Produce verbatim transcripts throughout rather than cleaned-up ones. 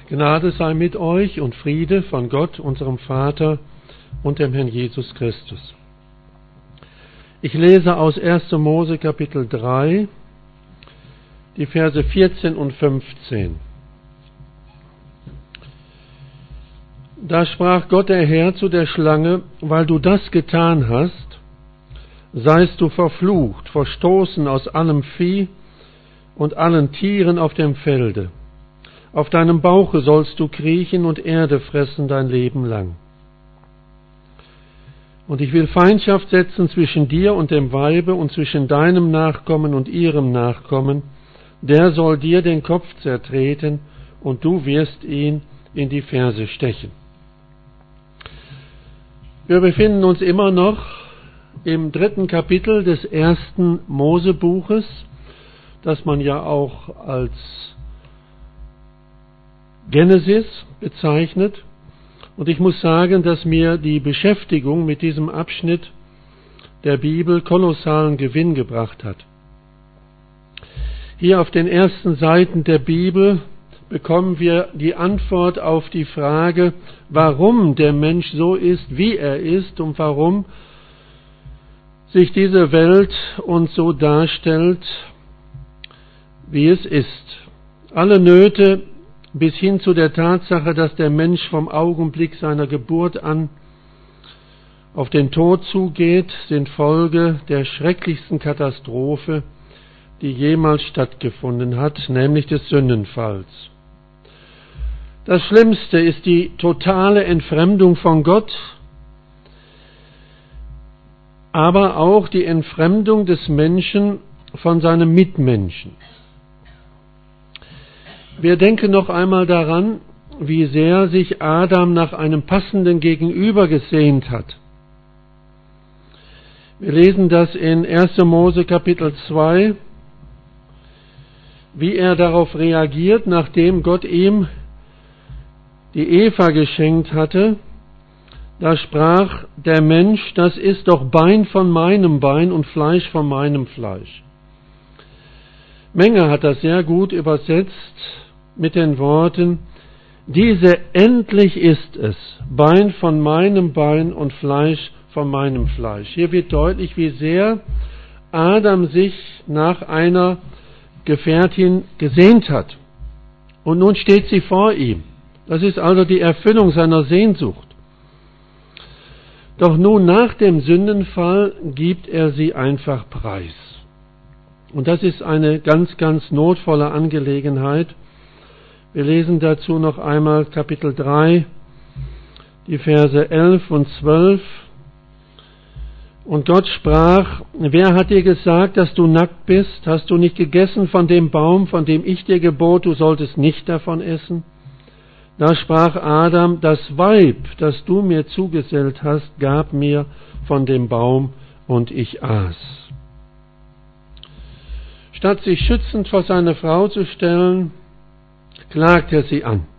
Gnade sei mit euch und Friede von Gott, unserem Vater und dem Herrn Jesus Christus. Ich lese aus erster Mose Kapitel drei, die Verse vierzehn und fünfzehn. Da sprach Gott der Herr zu der Schlange: Weil du das getan hast, seist du verflucht, verstoßen aus allem Vieh und allen Tieren auf dem Felde. Auf deinem Bauche sollst du kriechen und Erde fressen dein Leben lang. Und ich will Feindschaft setzen zwischen dir und dem Weibe und zwischen deinem Nachkommen und ihrem Nachkommen. Der soll dir den Kopf zertreten und du wirst ihn in die Ferse stechen. Wir befinden uns immer noch im dritten Kapitel des ersten Mosebuches, das man ja auch als Genesis bezeichnet. Und ich muss sagen, dass mir die Beschäftigung mit diesem Abschnitt der Bibel kolossalen Gewinn gebracht hat. Hier auf den ersten Seiten der Bibel bekommen wir die Antwort auf die Frage, warum der Mensch so ist, wie er ist und warum sich diese Welt uns so darstellt, wie es ist. Alle Nöte bis hin zu der Tatsache, dass der Mensch vom Augenblick seiner Geburt an auf den Tod zugeht, sind Folge der schrecklichsten Katastrophe, die jemals stattgefunden hat, nämlich des Sündenfalls. Das Schlimmste ist die totale Entfremdung von Gott, aber auch die Entfremdung des Menschen von seinem Mitmenschen. Wir denken noch einmal daran, wie sehr sich Adam nach einem passenden Gegenüber gesehnt hat. Wir lesen das in erster Mose Kapitel zwei, wie er darauf reagiert, nachdem Gott ihm die Eva geschenkt hatte. Da sprach der Mensch: Das ist doch Bein von meinem Bein und Fleisch von meinem Fleisch. Menger hat das sehr gut übersetzt mit den Worten: Diese endlich ist es, Bein von meinem Bein und Fleisch von meinem Fleisch. Hier wird deutlich, wie sehr Adam sich nach einer Gefährtin gesehnt hat. Und nun steht sie vor ihm. Das ist also die Erfüllung seiner Sehnsucht. Doch nun nach dem Sündenfall gibt er sie einfach preis. Und das ist eine ganz, ganz notvolle Angelegenheit. Wir lesen dazu noch einmal Kapitel drei, die Verse elf und zwölf. Und Gott sprach: Wer hat dir gesagt, dass du nackt bist? Hast du nicht gegessen von dem Baum, von dem ich dir gebot, du solltest nicht davon essen? Da sprach Adam: Das Weib, das du mir zugesellt hast, gab mir von dem Baum und ich aß. Statt sich schützend vor seine Frau zu stellen, klagt er sie an.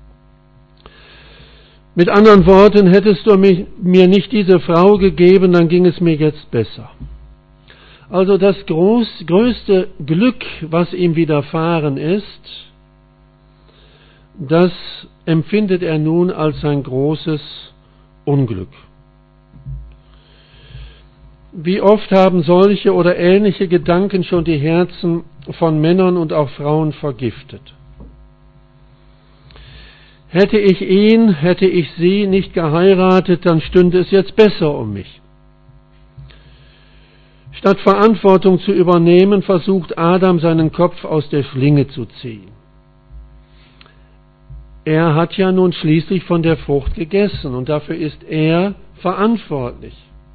Mit anderen Worten: Hättest du mich, mir nicht diese Frau gegeben, dann ging es mir jetzt besser. Also das groß, größte Glück, was ihm widerfahren ist, das empfindet er nun als sein großes Unglück. Wie oft haben solche oder ähnliche Gedanken schon die Herzen von Männern und auch Frauen vergiftet. Hätte ich ihn, hätte ich sie nicht geheiratet, dann stünde es jetzt besser um mich. Statt Verantwortung zu übernehmen, versucht Adam, seinen Kopf aus der Schlinge zu ziehen. Er hat ja nun schließlich von der Frucht gegessen und dafür ist er verantwortlich.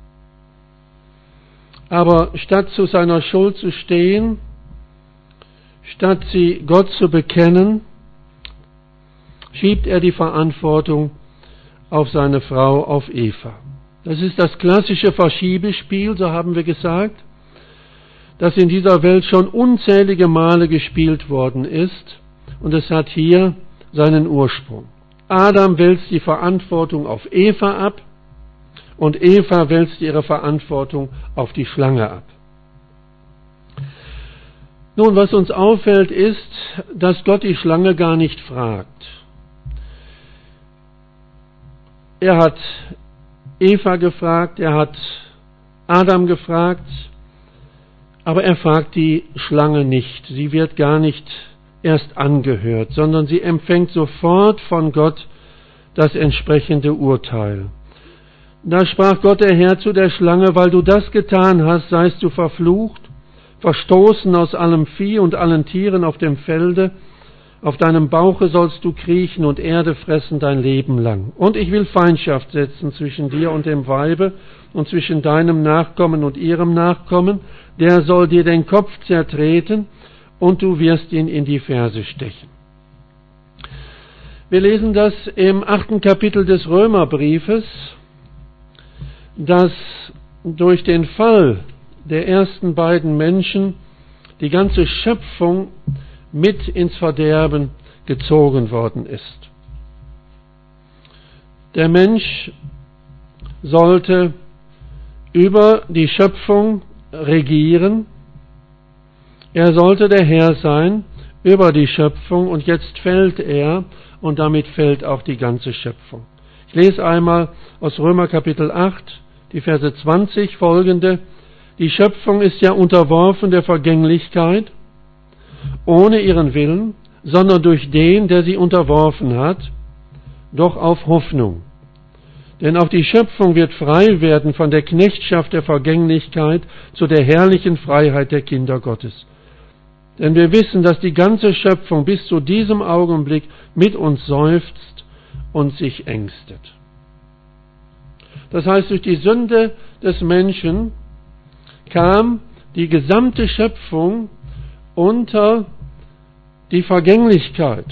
Aber statt zu seiner Schuld zu stehen, statt sie Gott zu bekennen, schiebt er die Verantwortung auf seine Frau, auf Eva. Das ist das klassische Verschiebespiel, so haben wir gesagt, das in dieser Welt schon unzählige Male gespielt worden ist, und es hat hier seinen Ursprung. Adam wälzt die Verantwortung auf Eva ab und Eva wälzt ihre Verantwortung auf die Schlange ab. Nun, was uns auffällt, ist, dass Gott die Schlange gar nicht fragt. Er hat Eva gefragt, er hat Adam gefragt, aber er fragt die Schlange nicht. Sie wird gar nicht erst angehört, sondern sie empfängt sofort von Gott das entsprechende Urteil. Da sprach Gott der Herr zu der Schlange: Weil du das getan hast, seist du verflucht, verstoßen aus allem Vieh und allen Tieren auf dem Felde. Auf deinem Bauche sollst du kriechen und Erde fressen dein Leben lang. Und ich will Feindschaft setzen zwischen dir und dem Weibe und zwischen deinem Nachkommen und ihrem Nachkommen. Der soll dir den Kopf zertreten und du wirst ihn in die Ferse stechen. Wir lesen das im achten Kapitel des Römerbriefes, dass durch den Fall der ersten beiden Menschen die ganze Schöpfung mit ins Verderben gezogen worden ist. Der Mensch sollte über die Schöpfung regieren, er sollte der Herr sein über die Schöpfung, und jetzt fällt er, und damit fällt auch die ganze Schöpfung. Ich lese einmal aus Römer Kapitel acht, die Verse zwanzig folgende. Die Schöpfung ist ja unterworfen der Vergänglichkeit, ohne ihren Willen, sondern durch den, der sie unterworfen hat, doch auf Hoffnung. Denn auch die Schöpfung wird frei werden von der Knechtschaft der Vergänglichkeit zu der herrlichen Freiheit der Kinder Gottes. Denn wir wissen, dass die ganze Schöpfung bis zu diesem Augenblick mit uns seufzt und sich ängstet. Das heißt, durch die Sünde des Menschen kam die gesamte Schöpfung unter die Vergänglichkeit.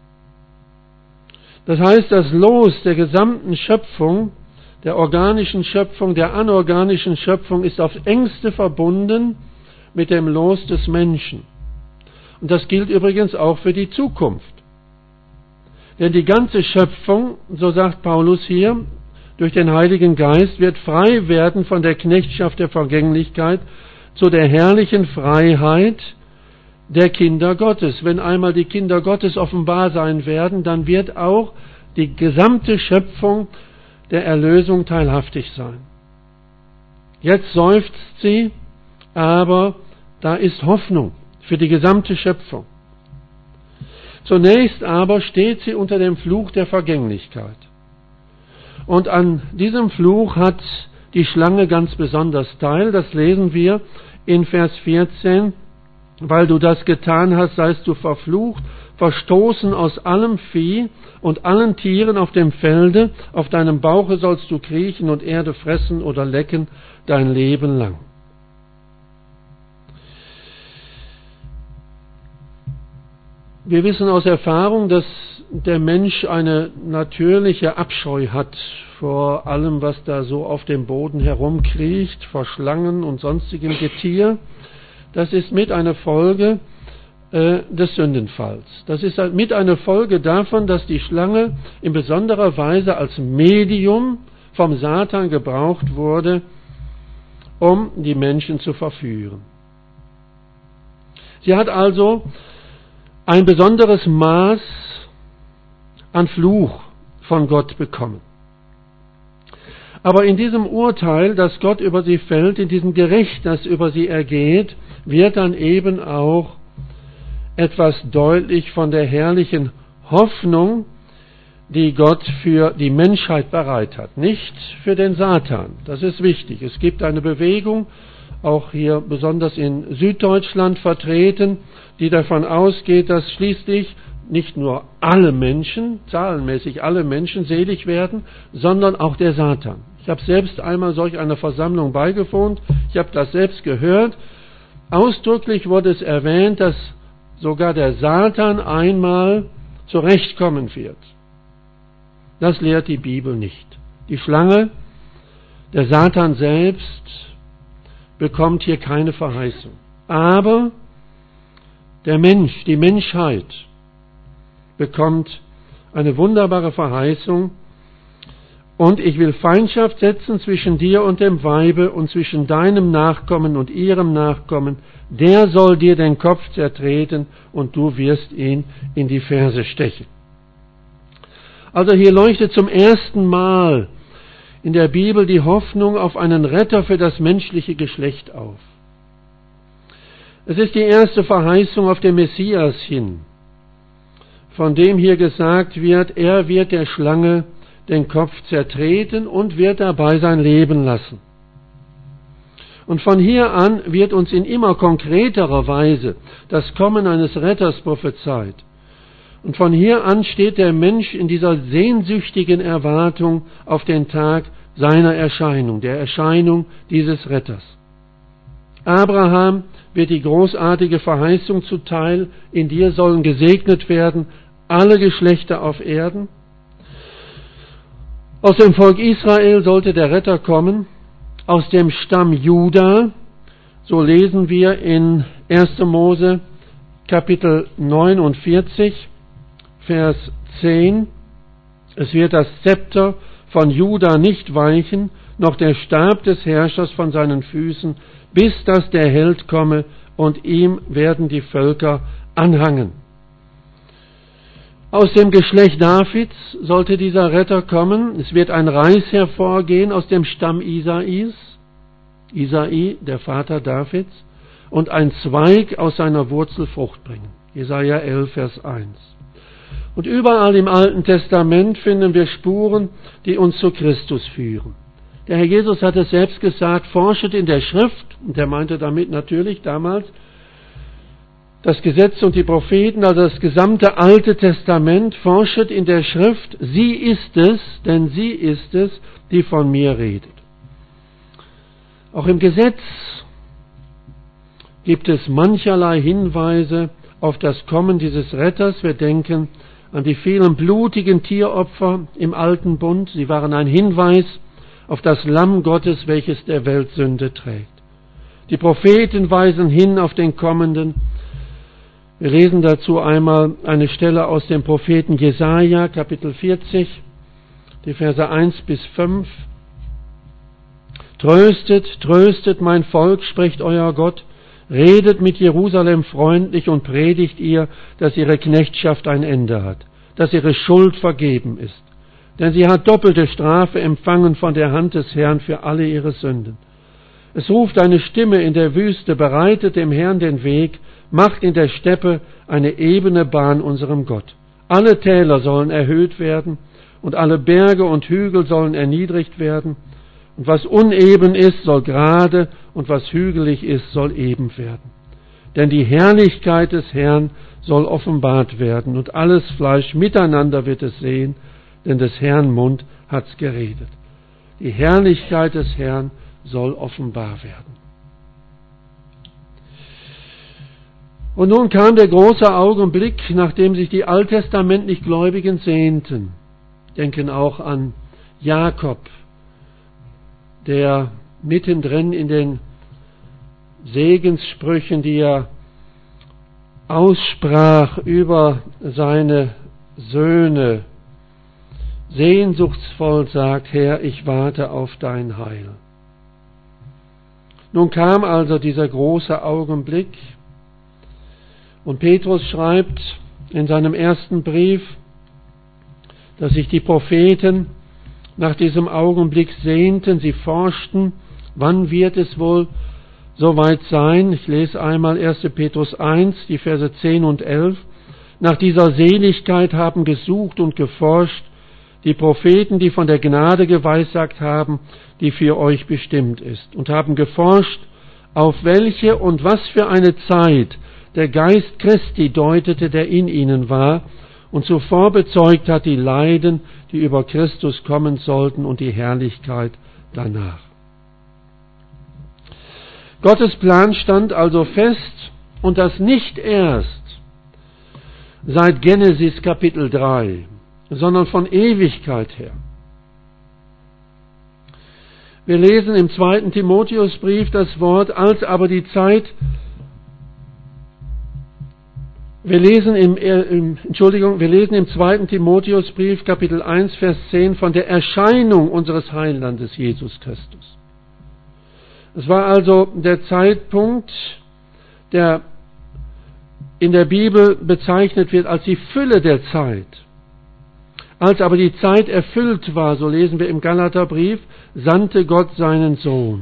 Das heißt, das Los der gesamten Schöpfung, der organischen Schöpfung, der anorganischen Schöpfung, ist aufs engste verbunden mit dem Los des Menschen. Und das gilt übrigens auch für die Zukunft. Denn die ganze Schöpfung, so sagt Paulus hier, durch den Heiligen Geist wird frei werden von der Knechtschaft der Vergänglichkeit zu der herrlichen Freiheit der Kinder Gottes. Wenn einmal die Kinder Gottes offenbar sein werden, dann wird auch die gesamte Schöpfung der Erlösung teilhaftig sein. Jetzt seufzt sie, aber da ist Hoffnung für die gesamte Schöpfung. Zunächst aber steht sie unter dem Fluch der Vergänglichkeit. Und an diesem Fluch hat die Schlange ganz besonders teil. Das lesen wir in Vers vierzehn. Weil du das getan hast, seist du verflucht, verstoßen aus allem Vieh und allen Tieren auf dem Felde. Auf deinem Bauche sollst du kriechen und Erde fressen oder lecken dein Leben lang. Wir wissen aus Erfahrung, dass der Mensch eine natürliche Abscheu hat vor allem, was da so auf dem Boden herumkriecht, vor Schlangen und sonstigem Getier. Das ist mit einer Folge äh, des Sündenfalls. Das ist mit einer Folge davon, dass die Schlange in besonderer Weise als Medium vom Satan gebraucht wurde, um die Menschen zu verführen. Sie hat also ein besonderes Maß an Fluch von Gott bekommen. Aber in diesem Urteil, das Gott über sie fällt, in diesem Gericht, das über sie ergeht, wird dann eben auch etwas deutlich von der herrlichen Hoffnung, die Gott für die Menschheit bereit hat, nicht für den Satan. Das ist wichtig. Es gibt eine Bewegung, auch hier besonders in Süddeutschland vertreten, die davon ausgeht, dass schließlich nicht nur alle Menschen, zahlenmäßig alle Menschen selig werden, sondern auch der Satan. Ich habe selbst einmal solch einer Versammlung beigewohnt, ich habe das selbst gehört. Ausdrücklich wurde es erwähnt, dass sogar der Satan einmal zurechtkommen wird. Das lehrt die Bibel nicht. Die Schlange, der Satan selbst, bekommt hier keine Verheißung. Aber der Mensch, die Menschheit, bekommt eine wunderbare Verheißung. Und ich will Feindschaft setzen zwischen dir und dem Weibe und zwischen deinem Nachkommen und ihrem Nachkommen. Der soll dir den Kopf zertreten und du wirst ihn in die Ferse stechen. Also hier leuchtet zum ersten Mal in der Bibel die Hoffnung auf einen Retter für das menschliche Geschlecht auf. Es ist die erste Verheißung auf den Messias hin, von dem hier gesagt wird, er wird der Schlange den Kopf zertreten und wird dabei sein Leben lassen. Und von hier an wird uns in immer konkreterer Weise das Kommen eines Retters prophezeit. Und von hier an steht der Mensch in dieser sehnsüchtigen Erwartung auf den Tag seiner Erscheinung, der Erscheinung dieses Retters. Abraham wird die großartige Verheißung zuteil, in dir sollen gesegnet werden alle Geschlechter auf Erden. Aus dem Volk Israel sollte der Retter kommen, aus dem Stamm Juda, so lesen wir in erster Mose Kapitel neunundvierzig, Vers zehn, es wird das Zepter von Juda nicht weichen, noch der Stab des Herrschers von seinen Füßen, bis dass der Held komme, und ihm werden die Völker anhangen. Aus dem Geschlecht Davids sollte dieser Retter kommen. Es wird ein Reis hervorgehen aus dem Stamm Isais, Isai, der Vater Davids, und ein Zweig aus seiner Wurzel Frucht bringen. Jesaja elf, Vers eins. Und überall im Alten Testament finden wir Spuren, die uns zu Christus führen. Der Herr Jesus hat es selbst gesagt, forschet in der Schrift, und er meinte damit natürlich damals das Gesetz und die Propheten, also das gesamte Alte Testament, forschet in der Schrift, sie ist es, denn sie ist es, die von mir redet. Auch im Gesetz gibt es mancherlei Hinweise auf das Kommen dieses Retters. Wir denken an die vielen blutigen Tieropfer im Alten Bund. Sie waren ein Hinweis auf das Lamm Gottes, welches der Welt Sünde trägt. Die Propheten weisen hin auf den Kommenden. Wir lesen dazu einmal eine Stelle aus dem Propheten Jesaja, Kapitel vierzig, die Verse eins bis fünf. Tröstet, tröstet mein Volk, spricht euer Gott, redet mit Jerusalem freundlich und predigt ihr, dass ihre Knechtschaft ein Ende hat, dass ihre Schuld vergeben ist. Denn sie hat doppelte Strafe empfangen von der Hand des Herrn für alle ihre Sünden. Es ruft eine Stimme in der Wüste, bereitet dem Herrn den Weg, macht in der Steppe eine ebene Bahn unserem Gott. Alle Täler sollen erhöht werden und alle Berge und Hügel sollen erniedrigt werden. Und was uneben ist, soll gerade, und was hügelig ist, soll eben werden. Denn die Herrlichkeit des Herrn soll offenbart werden, und alles Fleisch miteinander wird es sehen, denn des Herrn Mund hat's geredet. Die Herrlichkeit des Herrn soll offenbar werden. Und nun kam der große Augenblick, nachdem sich die alttestamentlich Gläubigen sehnten. Denken auch an Jakob, der mittendrin in den Segenssprüchen, die er aussprach über seine Söhne, sehnsuchtsvoll sagt, Herr, ich warte auf dein Heil. Nun kam also dieser große Augenblick, und Petrus schreibt in seinem ersten Brief, dass sich die Propheten nach diesem Augenblick sehnten, sie forschten, wann wird es wohl soweit sein? Ich lese einmal erster Petrus eins, die Verse zehn und elf. Nach dieser Seligkeit haben gesucht und geforscht die Propheten, die von der Gnade geweissagt haben, die für euch bestimmt ist, und haben geforscht, auf welche und was für eine Zeit der Geist Christi deutete, der in ihnen war, und zuvor bezeugt hat die Leiden, die über Christus kommen sollten, und die Herrlichkeit danach. Gottes Plan stand also fest, und das nicht erst seit Genesis Kapitel drei, sondern von Ewigkeit her. Wir lesen im zweiten Timotheusbrief das Wort, als aber die Zeit Wir lesen im, im, Entschuldigung, wir lesen im zweiten Timotheusbrief, Kapitel eins, Vers zehn, von der Erscheinung unseres Heilandes Jesus Christus. Es war also der Zeitpunkt, der in der Bibel bezeichnet wird als die Fülle der Zeit. Als aber die Zeit erfüllt war, so lesen wir im Galaterbrief, sandte Gott seinen Sohn.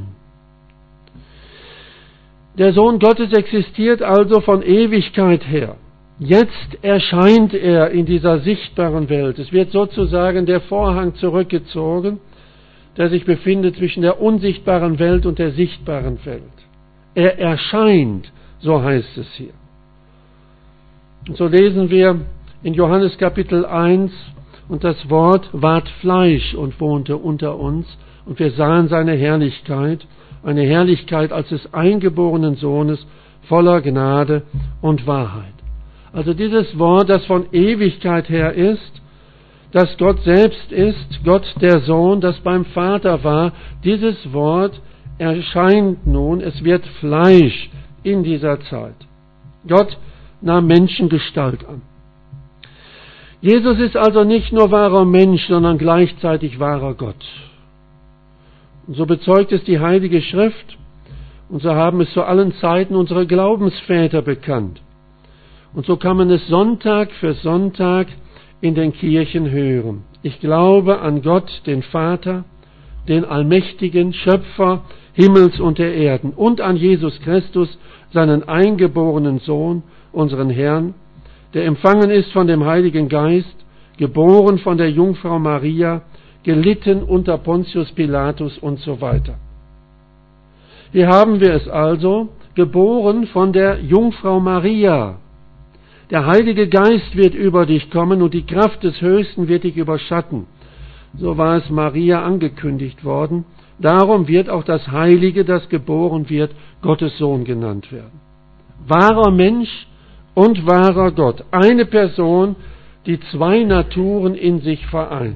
Der Sohn Gottes existiert also von Ewigkeit her. Jetzt erscheint er in dieser sichtbaren Welt. Es wird sozusagen der Vorhang zurückgezogen, der sich befindet zwischen der unsichtbaren Welt und der sichtbaren Welt. Er erscheint, so heißt es hier. Und so lesen wir in Johannes Kapitel eins, und das Wort ward Fleisch und wohnte unter uns, und wir sahen seine Herrlichkeit, eine Herrlichkeit als des eingeborenen Sohnes, voller Gnade und Wahrheit. Also dieses Wort, das von Ewigkeit her ist, das Gott selbst ist, Gott der Sohn, das beim Vater war, dieses Wort erscheint nun, es wird Fleisch in dieser Zeit. Gott nahm Menschengestalt an. Jesus ist also nicht nur wahrer Mensch, sondern gleichzeitig wahrer Gott. Und so bezeugt es die Heilige Schrift, und so haben es zu allen Zeiten unsere Glaubensväter bekannt. Und so kann man es Sonntag für Sonntag in den Kirchen hören. Ich glaube an Gott, den Vater, den allmächtigen Schöpfer Himmels und der Erden, und an Jesus Christus, seinen eingeborenen Sohn, unseren Herrn, der empfangen ist von dem Heiligen Geist, geboren von der Jungfrau Maria, gelitten unter Pontius Pilatus und so weiter. Hier haben wir es also, geboren von der Jungfrau Maria. Der Heilige Geist wird über dich kommen und die Kraft des Höchsten wird dich überschatten. So war es Maria angekündigt worden. Darum wird auch das Heilige, das geboren wird, Gottes Sohn genannt werden. Wahrer Mensch und wahrer Gott. Eine Person, die zwei Naturen in sich vereint.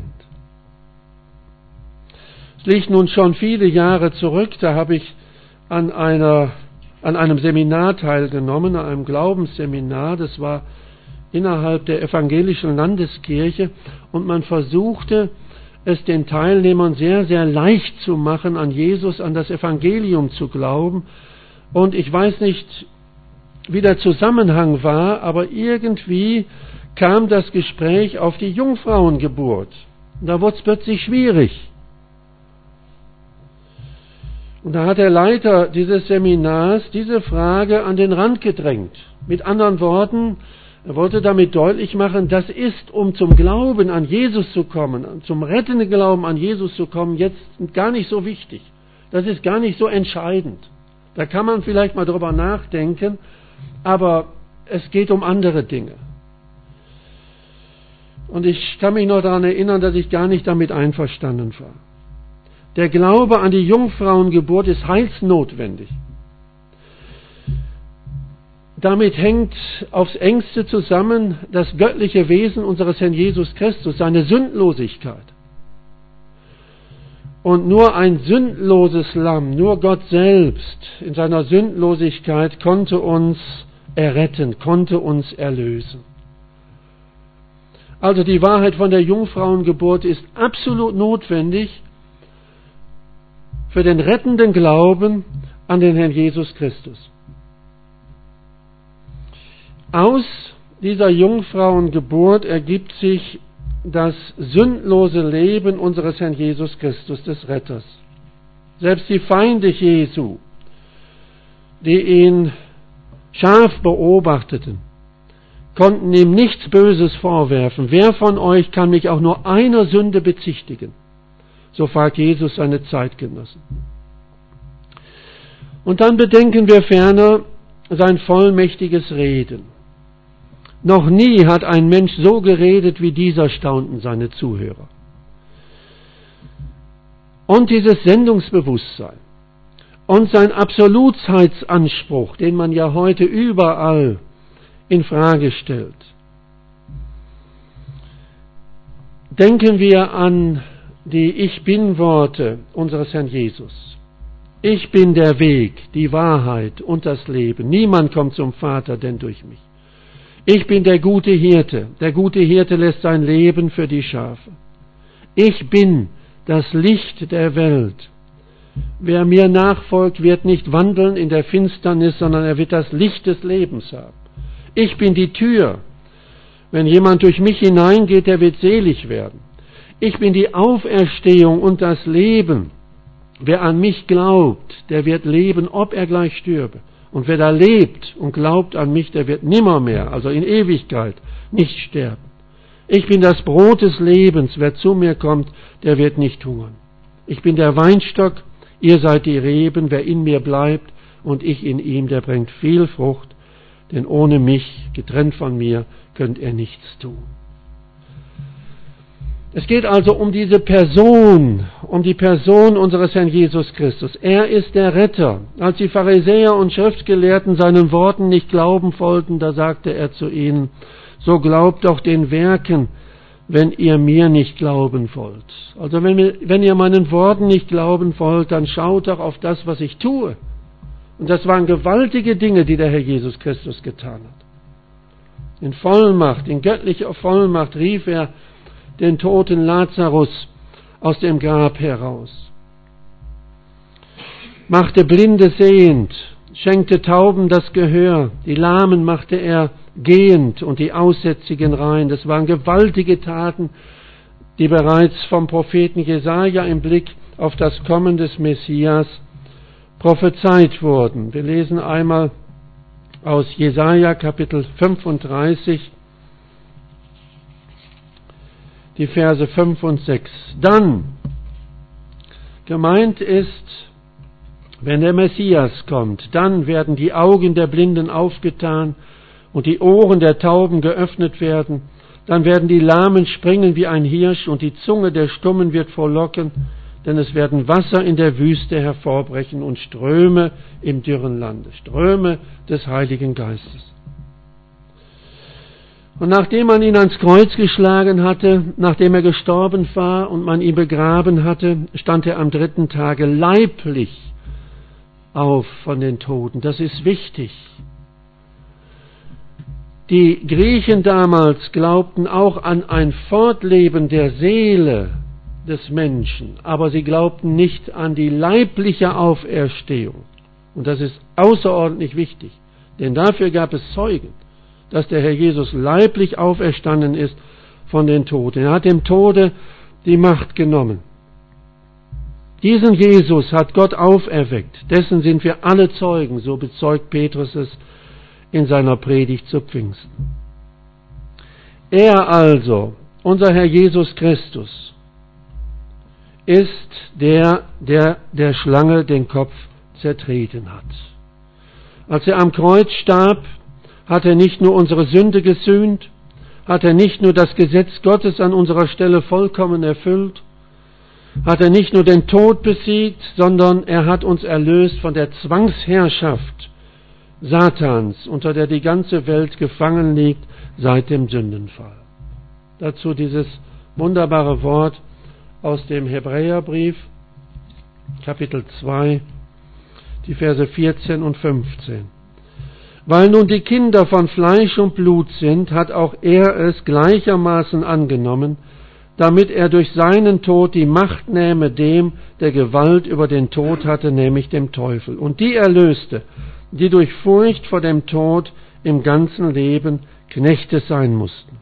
Es liegt nun schon viele Jahre zurück, da habe ich an, einer, an einem Seminar teilgenommen, an einem Glaubensseminar, das war innerhalb der evangelischen Landeskirche, und man versuchte, es den Teilnehmern sehr, sehr leicht zu machen, an Jesus, an das Evangelium zu glauben. Und ich weiß nicht, wie der Zusammenhang war, aber irgendwie kam das Gespräch auf die Jungfrauengeburt. Da wurde es plötzlich schwierig. Und da hat der Leiter dieses Seminars diese Frage an den Rand gedrängt. Mit anderen Worten, er wollte damit deutlich machen, das ist, um zum Glauben an Jesus zu kommen, zum rettenden Glauben an Jesus zu kommen, jetzt gar nicht so wichtig. Das ist gar nicht so entscheidend. Da kann man vielleicht mal drüber nachdenken, aber es geht um andere Dinge. Und ich kann mich noch daran erinnern, dass ich gar nicht damit einverstanden war. Der Glaube an die Jungfrauengeburt ist heilsnotwendig. Damit hängt aufs engste zusammen das göttliche Wesen unseres Herrn Jesus Christus, seine Sündlosigkeit. Und nur ein sündloses Lamm, nur Gott selbst in seiner Sündlosigkeit konnte uns erretten, konnte uns erlösen. Also die Wahrheit von der Jungfrauengeburt ist absolut notwendig für den rettenden Glauben an den Herrn Jesus Christus. Aus dieser Jungfrauengeburt ergibt sich das sündlose Leben unseres Herrn Jesus Christus, des Retters. Selbst die Feinde Jesu, die ihn scharf beobachteten, konnten ihm nichts Böses vorwerfen. Wer von euch kann mich auch nur einer Sünde bezichtigen? So fragt Jesus seine Zeitgenossen. Und dann bedenken wir ferner sein vollmächtiges Reden. Noch nie hat ein Mensch so geredet wie dieser, staunten seine Zuhörer. Und dieses Sendungsbewusstsein und sein Absolutheitsanspruch, den man ja heute überall in Frage stellt. Denken wir an die Ich-Bin-Worte unseres Herrn Jesus. Ich bin der Weg, die Wahrheit und das Leben. Niemand kommt zum Vater, denn durch mich. Ich bin der gute Hirte. Der gute Hirte lässt sein Leben für die Schafe. Ich bin das Licht der Welt. Wer mir nachfolgt, wird nicht wandeln in der Finsternis, sondern er wird das Licht des Lebens haben. Ich bin die Tür. Wenn jemand durch mich hineingeht, der wird selig werden. Ich bin die Auferstehung und das Leben. Wer an mich glaubt, der wird leben, ob er gleich stürbe. Und wer da lebt und glaubt an mich, der wird nimmermehr, also in Ewigkeit, nicht sterben. Ich bin das Brot des Lebens. Wer zu mir kommt, der wird nicht hungern. Ich bin der Weinstock, ihr seid die Reben. Wer in mir bleibt und ich in ihm, der bringt viel Frucht. Denn ohne mich, getrennt von mir, könnt ihr nichts tun. Es geht also um diese Person, um die Person unseres Herrn Jesus Christus. Er ist der Retter. Als die Pharisäer und Schriftgelehrten seinen Worten nicht glauben wollten, da sagte er zu ihnen, so glaubt doch den Werken, wenn ihr mir nicht glauben wollt. Also wenn, wir, wenn ihr meinen Worten nicht glauben wollt, dann schaut doch auf das, was ich tue. Und das waren gewaltige Dinge, die der Herr Jesus Christus getan hat. In Vollmacht, in göttlicher Vollmacht rief er den toten Lazarus aus dem Grab heraus, machte Blinde sehend, schenkte Tauben das Gehör, die Lahmen machte er gehend und die Aussätzigen rein. Das waren gewaltige Taten, die bereits vom Propheten Jesaja im Blick auf das Kommen des Messias prophezeit wurden. Wir lesen einmal aus Jesaja Kapitel fünfunddreißig, die Verse fünf und sechs. Dann, gemeint ist, wenn der Messias kommt, dann werden die Augen der Blinden aufgetan und die Ohren der Tauben geöffnet werden. Dann werden die Lahmen springen wie ein Hirsch und die Zunge der Stummen wird frohlocken, denn es werden Wasser in der Wüste hervorbrechen und Ströme im dürren Lande, Ströme des Heiligen Geistes. Und nachdem man ihn ans Kreuz geschlagen hatte, nachdem er gestorben war und man ihn begraben hatte, stand er am dritten Tage leiblich auf von den Toten. Das ist wichtig. Die Griechen damals glaubten auch an ein Fortleben der Seele des Menschen, aber sie glaubten nicht an die leibliche Auferstehung. Und das ist außerordentlich wichtig, denn dafür gab es Zeugen, dass der Herr Jesus leiblich auferstanden ist von den Toten. Er hat dem Tode die Macht genommen. Diesen Jesus hat Gott auferweckt. Dessen sind wir alle Zeugen, so bezeugt Petrus es in seiner Predigt zu Pfingsten. Er also, unser Herr Jesus Christus, ist der, der der Schlange den Kopf zertreten hat. Als er am Kreuz starb, hat er nicht nur unsere Sünde gesühnt, hat er nicht nur das Gesetz Gottes an unserer Stelle vollkommen erfüllt, hat er nicht nur den Tod besiegt, sondern er hat uns erlöst von der Zwangsherrschaft Satans, unter der die ganze Welt gefangen liegt seit dem Sündenfall. Dazu dieses wunderbare Wort aus dem Hebräerbrief, Kapitel zwei, die Verse vierzehn und fünfzehn. Weil nun die Kinder von Fleisch und Blut sind, hat auch er es gleichermaßen angenommen, damit er durch seinen Tod die Macht nähme dem, der Gewalt über den Tod hatte, nämlich dem Teufel, und die erlöste, die durch Furcht vor dem Tod im ganzen Leben Knechte sein mussten.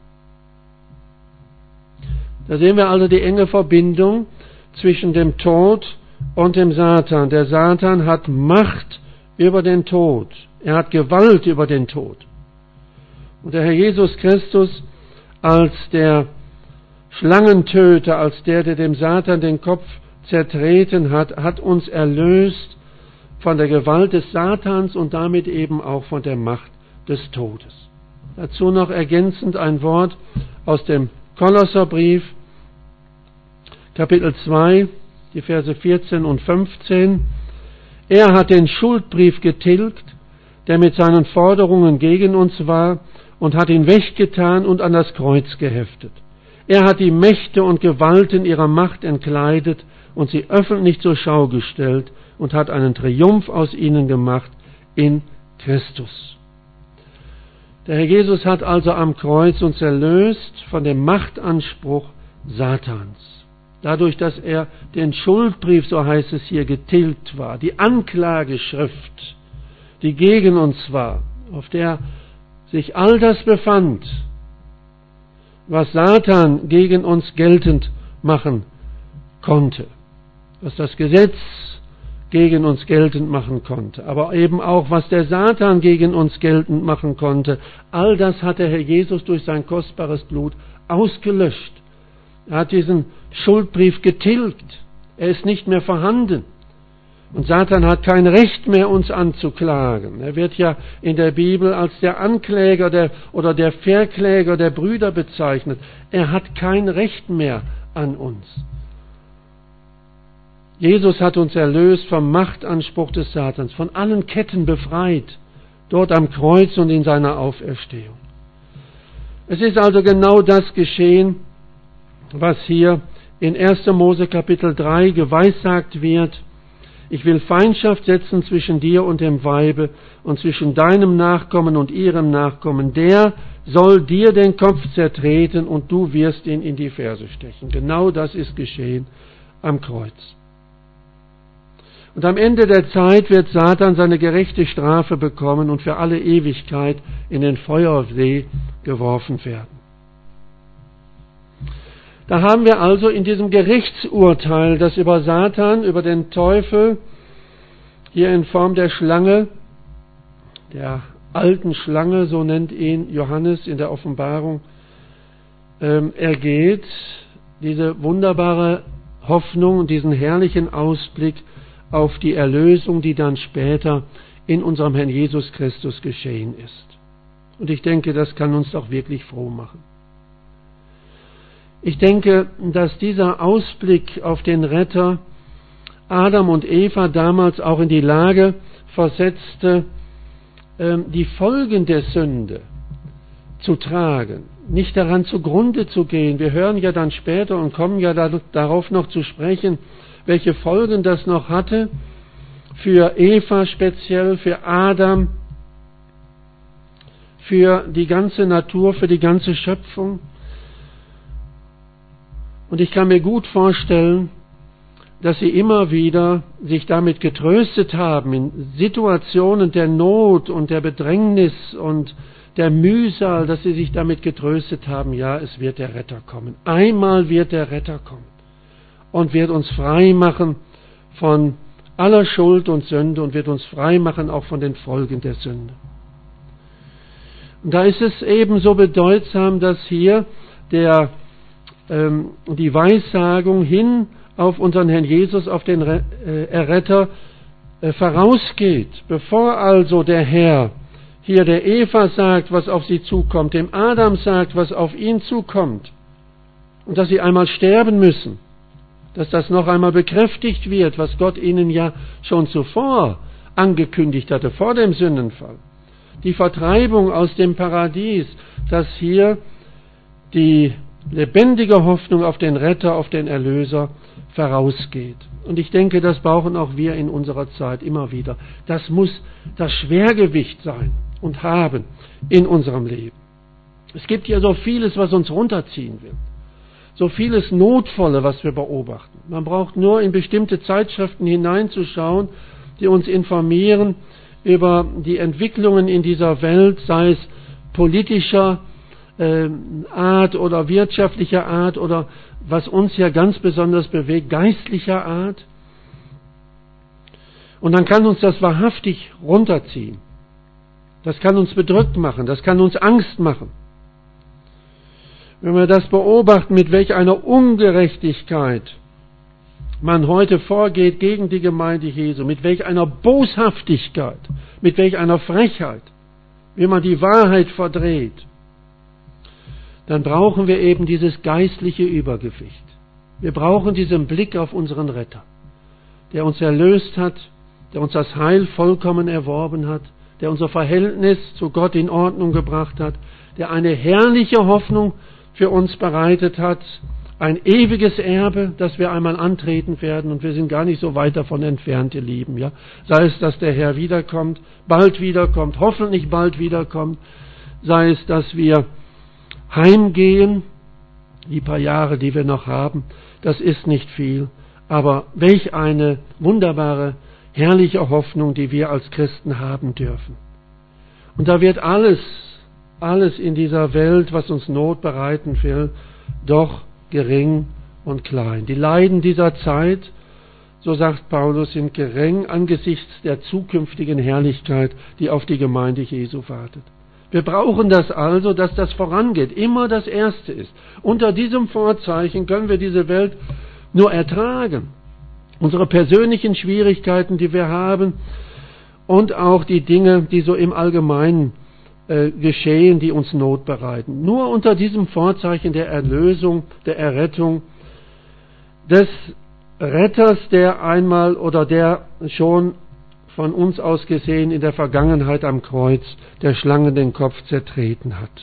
Da sehen wir also die enge Verbindung zwischen dem Tod und dem Satan. Der Satan hat Macht über den Tod. Er hat Gewalt über den Tod. Und der Herr Jesus Christus als der Schlangentöter, als der, der dem Satan den Kopf zertreten hat, hat uns erlöst von der Gewalt des Satans und damit eben auch von der Macht des Todes. Dazu noch ergänzend ein Wort aus dem Kolosserbrief, Kapitel zwei, die Verse vierzehn und fünfzehn. Er hat den Schuldbrief getilgt, der mit seinen Forderungen gegen uns war, und hat ihn weggetan und an das Kreuz geheftet. Er hat die Mächte und Gewalten ihrer Macht entkleidet und sie öffentlich zur Schau gestellt und hat einen Triumph aus ihnen gemacht in Christus. Der Herr Jesus hat also am Kreuz uns erlöst von dem Machtanspruch Satans. Dadurch, dass er den Schuldbrief, so heißt es hier, getilgt war, die Anklageschrift, die gegen uns war, auf der sich all das befand, was Satan gegen uns geltend machen konnte, was das Gesetz gegen uns geltend machen konnte, aber eben auch, was der Satan gegen uns geltend machen konnte, all das hat der Herr Jesus durch sein kostbares Blut ausgelöscht. Er hat diesen Schuldbrief getilgt. Er ist nicht mehr vorhanden. Und Satan hat kein Recht mehr, uns anzuklagen. Er wird ja in der Bibel als der Ankläger der, oder der Verkläger der Brüder bezeichnet. Er hat kein Recht mehr an uns. Jesus hat uns erlöst vom Machtanspruch des Satans, von allen Ketten befreit, dort am Kreuz und in seiner Auferstehung. Es ist also genau das geschehen, was hier in erster Mose Kapitel drei geweissagt wird. Ich will Feindschaft setzen zwischen dir und dem Weibe und zwischen deinem Nachkommen und ihrem Nachkommen. Der soll dir den Kopf zertreten und du wirst ihn in die Ferse stechen. Genau das ist geschehen am Kreuz. Und am Ende der Zeit wird Satan seine gerechte Strafe bekommen und für alle Ewigkeit in den Feuersee geworfen werden. Da haben wir also in diesem Gerichtsurteil, das über Satan, über den Teufel, hier in Form der Schlange, der alten Schlange, so nennt ihn Johannes in der Offenbarung, ähm, ergeht, diese wunderbare Hoffnung und diesen herrlichen Ausblick auf die Erlösung, die dann später in unserem Herrn Jesus Christus geschehen ist. Und ich denke, das kann uns doch wirklich froh machen. Ich denke, dass dieser Ausblick auf den Retter Adam und Eva damals auch in die Lage versetzte, die Folgen der Sünde zu tragen, nicht daran zugrunde zu gehen. Wir hören ja dann später und kommen ja darauf noch zu sprechen, welche Folgen das noch hatte für Eva speziell, für Adam, für die ganze Natur, für die ganze Schöpfung. Und ich kann mir gut vorstellen, dass sie immer wieder sich damit getröstet haben, in Situationen der Not und der Bedrängnis und der Mühsal, dass sie sich damit getröstet haben, ja, es wird der Retter kommen. Einmal wird der Retter kommen und wird uns frei machen von aller Schuld und Sünde und wird uns frei machen auch von den Folgen der Sünde. Und da ist es eben so bedeutsam, dass hier der, ähm, die Weissagung hin auf unseren Herrn Jesus, auf den Re- äh, Erretter, äh, vorausgeht. Bevor also der Herr hier der Eva sagt, was auf sie zukommt, dem Adam sagt, was auf ihn zukommt, und dass sie einmal sterben müssen, dass das noch einmal bekräftigt wird, was Gott ihnen ja schon zuvor angekündigt hatte, vor dem Sündenfall. Die Vertreibung aus dem Paradies, dass hier die lebendige Hoffnung auf den Retter, auf den Erlöser vorausgeht. Und ich denke, das brauchen auch wir in unserer Zeit immer wieder. Das muss das Schwergewicht sein und haben in unserem Leben. Es gibt ja so vieles, was uns runterziehen will. So vieles Notvolle, was wir beobachten. Man braucht nur in bestimmte Zeitschriften hineinzuschauen, die uns informieren über die Entwicklungen in dieser Welt, sei es politischer äh, Art oder wirtschaftlicher Art oder was uns ja ganz besonders bewegt, geistlicher Art. Und dann kann uns das wahrhaftig runterziehen. Das kann uns bedrückt machen, das kann uns Angst machen. Wenn wir das beobachten, mit welch einer Ungerechtigkeit man heute vorgeht gegen die Gemeinde Jesu, mit welch einer Boshaftigkeit, mit welch einer Frechheit, wie man die Wahrheit verdreht, dann brauchen wir eben dieses geistliche Übergewicht. Wir brauchen diesen Blick auf unseren Retter, der uns erlöst hat, der uns das Heil vollkommen erworben hat, der unser Verhältnis zu Gott in Ordnung gebracht hat, der eine herrliche Hoffnung für uns bereitet hat, ein ewiges Erbe, das wir einmal antreten werden, und wir sind gar nicht so weit davon entfernt, ihr Lieben, ja. Sei es, dass der Herr wiederkommt, bald wiederkommt, hoffentlich bald wiederkommt, sei es, dass wir heimgehen, die paar Jahre, die wir noch haben, das ist nicht viel, aber welch eine wunderbare, herrliche Hoffnung, die wir als Christen haben dürfen. Und da wird alles alles in dieser Welt, was uns Not bereiten will, doch gering und klein. Die Leiden dieser Zeit, so sagt Paulus, sind gering angesichts der zukünftigen Herrlichkeit, die auf die Gemeinde Jesu wartet. Wir brauchen das also, dass das vorangeht, immer das Erste ist. Unter diesem Vorzeichen können wir diese Welt nur ertragen. Unsere persönlichen Schwierigkeiten, die wir haben, und auch die Dinge, die so im Allgemeinen äh, geschehen, die uns Not bereiten. Nur unter diesem Vorzeichen der Erlösung, der Errettung, des Retters, der einmal oder der schon von uns aus gesehen in der Vergangenheit am Kreuz der Schlange den Kopf zertreten hat.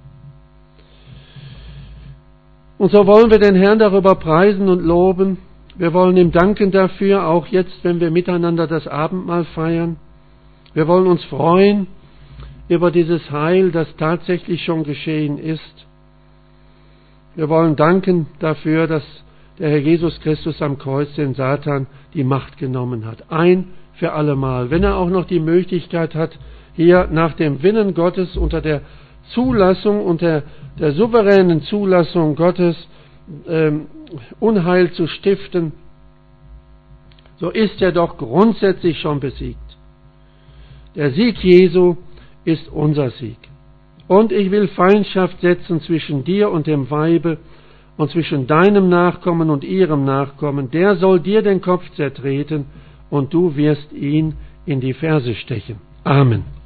Und so wollen wir den Herrn darüber preisen und loben. Wir wollen ihm danken dafür, auch jetzt, wenn wir miteinander das Abendmahl feiern. Wir wollen uns freuen über dieses Heil, das tatsächlich schon geschehen ist. Wir wollen danken dafür, dass der Herr Jesus Christus am Kreuz den Satan die Macht genommen hat. Ein für allemal. Wenn er auch noch die Möglichkeit hat, hier nach dem Willen Gottes unter der Zulassung, unter der souveränen Zulassung Gottes ähm, Unheil zu stiften, so ist er doch grundsätzlich schon besiegt. Der Sieg Jesu ist unser Sieg. Und ich will Feindschaft setzen zwischen dir und dem Weibe und zwischen deinem Nachkommen und ihrem Nachkommen. Der soll dir den Kopf zertreten und du wirst ihn in die Ferse stechen. Amen.